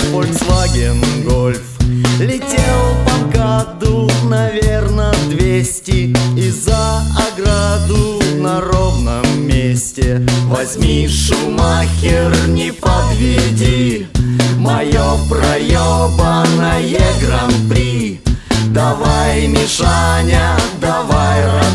Volkswagen Golf. Летел по МКАДу, наверно, 200, и за ограду на ровном месте. Возьми, Шумахер, не подведи мое проебанное гран-при. Давай, Мишаня, давай,